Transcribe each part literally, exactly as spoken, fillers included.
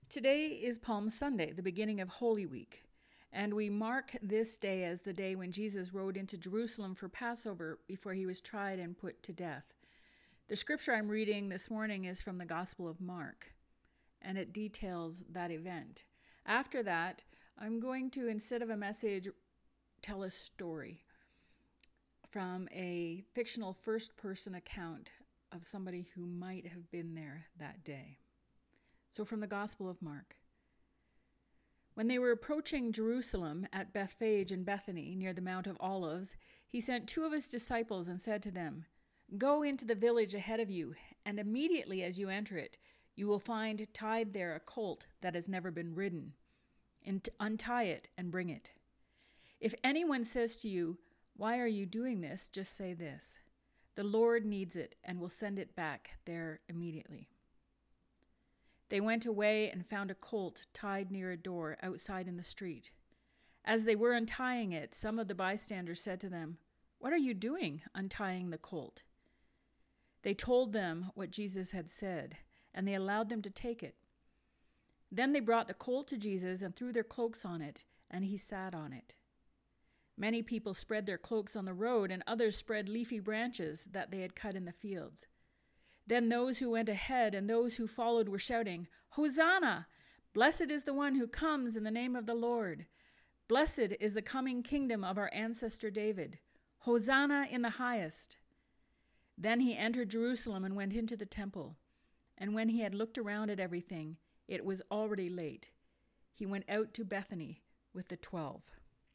Today is Palm Sunday, the beginning of Holy Week, and we mark this day as the day when Jesus rode into Jerusalem for Passover before he was tried and put to death. The scripture I'm reading this morning is from the Gospel of Mark, and it details that event. After that, I'm going to, instead of a message, tell a story from a fictional first-person account of somebody who might have been there that day. So from the Gospel of Mark. When they were approaching Jerusalem at Bethphage and Bethany, near the Mount of Olives, he sent two of his disciples and said to them, "Go into the village ahead of you, and immediately as you enter it, you will find tied there a colt that has never been ridden. And untie it and bring it. If anyone says to you, 'Why are you doing this?' just say this, 'The Lord needs it and will send it back there immediately.'" They went away and found a colt tied near a door outside in the street. As they were untying it, some of the bystanders said to them, "What are you doing, untying the colt?" They told them what Jesus had said, and they allowed them to take it. Then they brought the colt to Jesus and threw their cloaks on it, and he sat on it. Many people spread their cloaks on the road, and others spread leafy branches that they had cut in the fields. Then those who went ahead and those who followed were shouting, "Hosanna! Blessed is the one who comes in the name of the Lord. Blessed is the coming kingdom of our ancestor David. Hosanna in the highest." Then he entered Jerusalem and went into the temple. And when he had looked around at everything, it was already late. He went out to Bethany with the twelve.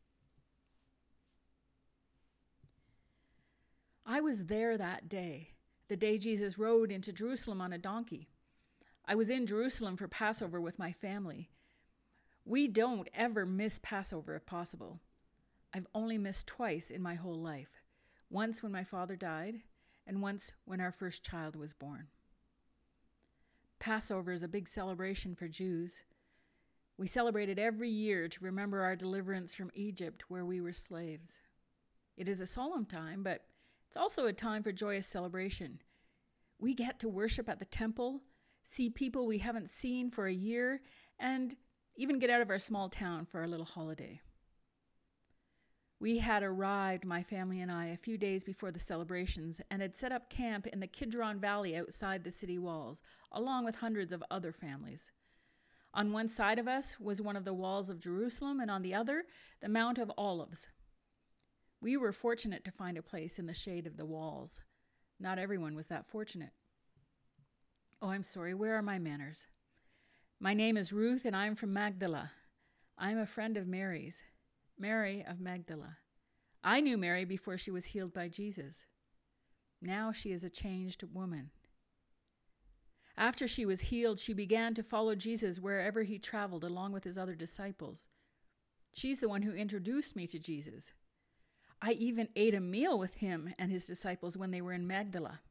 I was there that day, the day Jesus rode into Jerusalem on a donkey. I was in Jerusalem for Passover with my family. We don't ever miss Passover if possible. I've only missed twice in my whole life, once when my father died and once when our first child was born. Passover is a big celebration for Jews. We celebrate it every year to remember our deliverance from Egypt, where we were slaves. It is a solemn time, but it's also a time for joyous celebration. We get to worship at the temple, see people we haven't seen for a year, and even get out of our small town for our little holiday. We had arrived, my family and I, a few days before the celebrations and had set up camp in the Kidron Valley outside the city walls, along with hundreds of other families. On one side of us was one of the walls of Jerusalem, and on the other, the Mount of Olives. We were fortunate to find a place in the shade of the walls. Not everyone was that fortunate. Oh, I'm sorry, where are my manners? My name is Ruth, and I'm from Magdala. I'm a friend of Mary's, Mary of Magdala. I knew Mary before she was healed by Jesus. Now she is a changed woman. After she was healed, she began to follow Jesus wherever he traveled, along with his other disciples. She's the one who introduced me to Jesus. I even ate a meal with him and his disciples when they were in Magdala.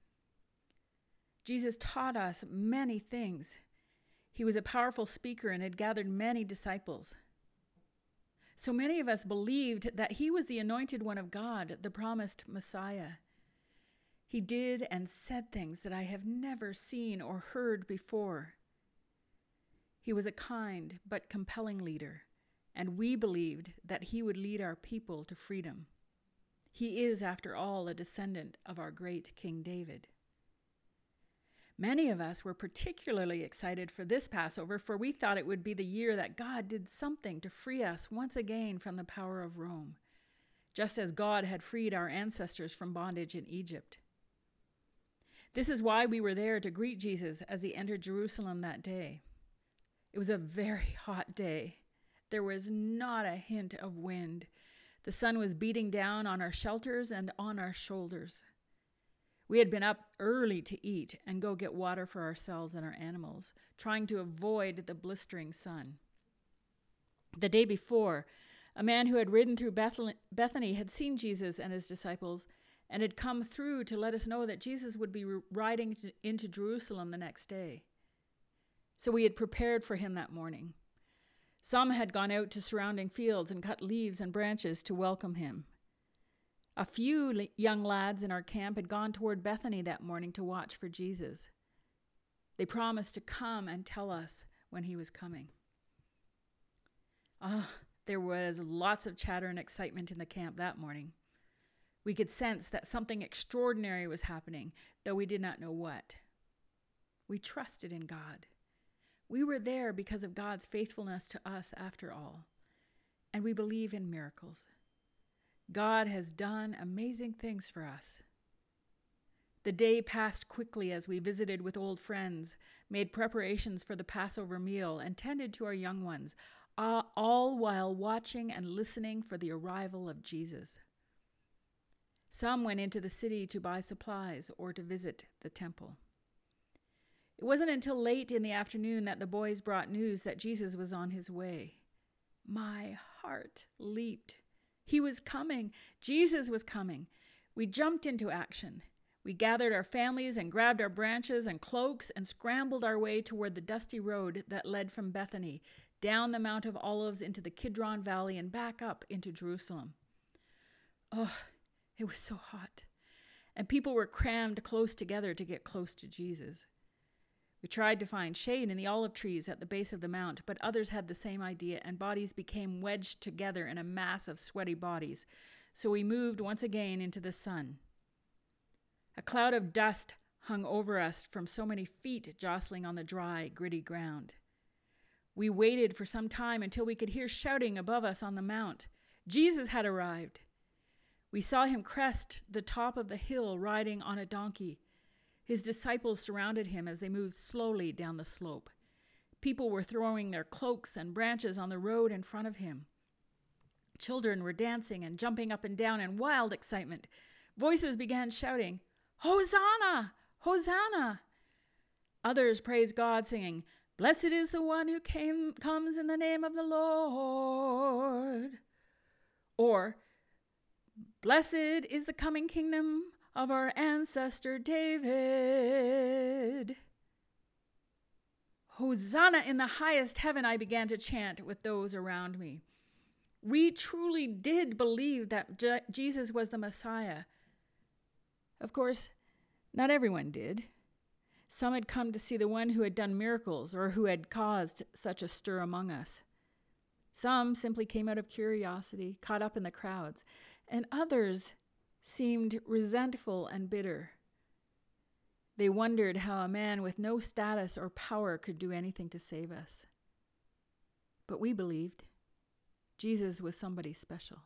Jesus taught us many things. He was a powerful speaker and had gathered many disciples. So many of us believed that he was the anointed one of God, the promised Messiah. He did and said things that I have never seen or heard before. He was a kind but compelling leader, and we believed that he would lead our people to freedom. He is, after all, a descendant of our great King David. Many of us were particularly excited for this Passover, for we thought it would be the year that God did something to free us once again from the power of Rome, just as God had freed our ancestors from bondage in Egypt. This is why we were there to greet Jesus as he entered Jerusalem that day. It was a very hot day. There was not a hint of wind. The sun was beating down on our shelters and on our shoulders. We had been up early to eat and go get water for ourselves and our animals, trying to avoid the blistering sun. The day before, a man who had ridden through Bethany had seen Jesus and his disciples and had come through to let us know that Jesus would be riding into Jerusalem the next day. So we had prepared for him that morning. Some had gone out to surrounding fields and cut leaves and branches to welcome him. A few young lads in our camp had gone toward Bethany that morning to watch for Jesus. They promised to come and tell us when he was coming. Ah, there was lots of chatter and excitement in the camp that morning. We could sense that something extraordinary was happening, though we did not know what. We trusted in God. We were there because of God's faithfulness to us after all, and we believe in miracles. God has done amazing things for us. The day passed quickly as we visited with old friends, made preparations for the Passover meal, and tended to our young ones, all while watching and listening for the arrival of Jesus. Some went into the city to buy supplies or to visit the temple. It wasn't until late in the afternoon that the boys brought news that Jesus was on his way. My heart leaped. He was coming. Jesus was coming. We jumped into action. We gathered our families and grabbed our branches and cloaks and scrambled our way toward the dusty road that led from Bethany, down the Mount of Olives into the Kidron Valley and back up into Jerusalem. Oh, it was so hot, and people were crammed close together to get close to Jesus. We tried to find shade in the olive trees at the base of the mount, but others had the same idea, and bodies became wedged together in a mass of sweaty bodies. So we moved once again into the sun. A cloud of dust hung over us from so many feet jostling on the dry, gritty ground. We waited for some time until we could hear shouting above us on the mount. Jesus had arrived. We saw him crest the top of the hill riding on a donkey. His disciples surrounded him as they moved slowly down the slope. People were throwing their cloaks and branches on the road in front of him. Children were dancing and jumping up and down in wild excitement. Voices began shouting, "Hosanna! Hosanna!" Others praised God, singing, "Blessed is the one who came, comes in the name of the Lord." Or, "Blessed is the coming kingdom of our ancestor David." Hosanna in the highest heaven, I began to chant with those around me. We truly did believe that Je- Jesus was the Messiah. Of course, not everyone did. Some had come to see the one who had done miracles or who had caused such a stir among us. Some simply came out of curiosity, caught up in the crowds, and others seemed resentful and bitter. They wondered how a man with no status or power could do anything to save us. But we believed Jesus was somebody special.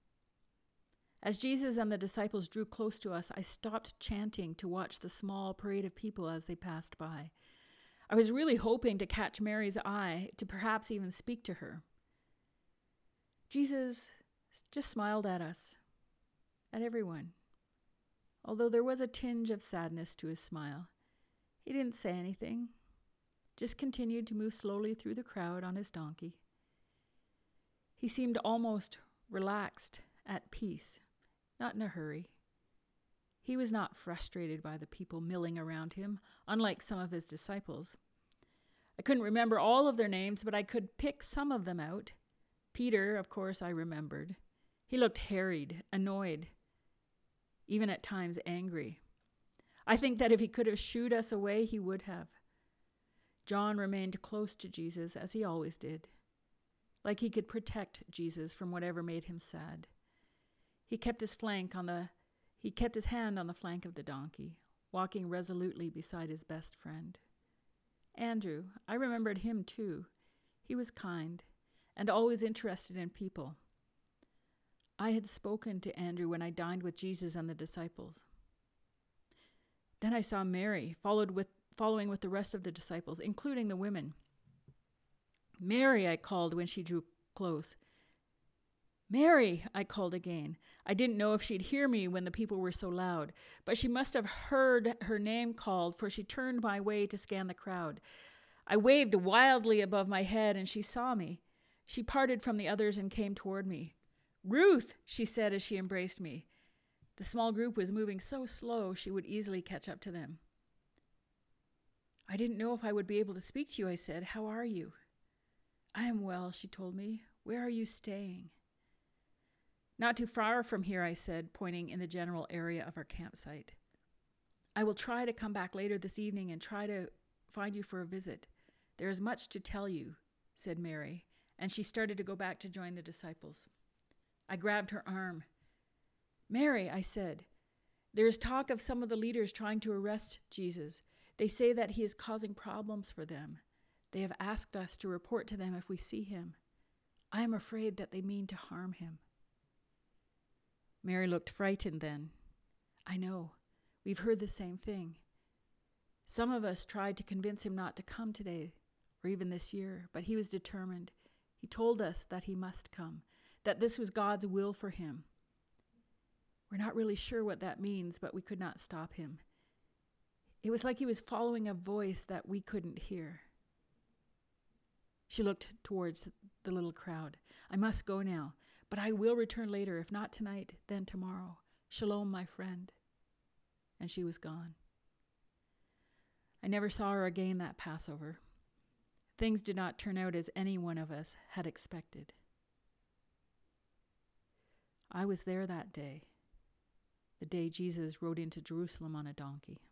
As Jesus and the disciples drew close to us, I stopped chanting to watch the small parade of people as they passed by. I was really hoping to catch Mary's eye, to perhaps even speak to her. Jesus just smiled at us, at everyone. Although there was a tinge of sadness to his smile, he didn't say anything, just continued to move slowly through the crowd on his donkey. He seemed almost relaxed, at peace, not in a hurry. He was not frustrated by the people milling around him, unlike some of his disciples. I couldn't remember all of their names, but I could pick some of them out. Peter, of course, I remembered. He looked harried, annoyed, even at times angry. I think that if he could have shooed us away, he would have. John remained close to Jesus, as he always did, like he could protect Jesus from whatever made him sad. He kept his flank on the he kept his hand on the flank of the donkey, walking resolutely beside his best friend. Andrew, I remembered him too. He was kind and always interested in people. I had spoken to Andrew when I dined with Jesus and the disciples. Then I saw Mary, followed with following with the rest of the disciples, including the women. "Mary," I called when she drew close. "Mary," I called again. I didn't know if she'd hear me when the people were so loud, but she must have heard her name called, for she turned my way to scan the crowd. I waved wildly above my head, and she saw me. She parted from the others and came toward me. "Ruth," she said as she embraced me. The small group was moving so slow she would easily catch up to them. "I didn't know if I would be able to speak to you," I said. "How are you?" "I am well," she told me. "Where are you staying?" "Not too far from here," I said, pointing in the general area of our campsite. "I will try to come back later this evening and try to find you for a visit. "There is much to tell you," said Mary, and she started to go back to join the disciples. I grabbed her arm. "Mary," I said, "there is talk of some of the leaders trying to arrest Jesus. They say that he is causing problems for them. They have asked us to report to them if we see him. I am afraid that they mean to harm him." Mary looked frightened then. "I know. We've heard the same thing. Some of us tried to convince him not to come today, or even this year, but he was determined. He told us that he must come, that this was God's will for him. We're not really sure what that means, but we could not stop him. It was like he was following a voice that we couldn't hear." She looked towards the little crowd. "I must go now, but I will return later. If not tonight, then tomorrow. Shalom, my friend." And she was gone. I never saw her again that Passover. Things did not turn out as any one of us had expected. I was there that day, the day Jesus rode into Jerusalem on a donkey.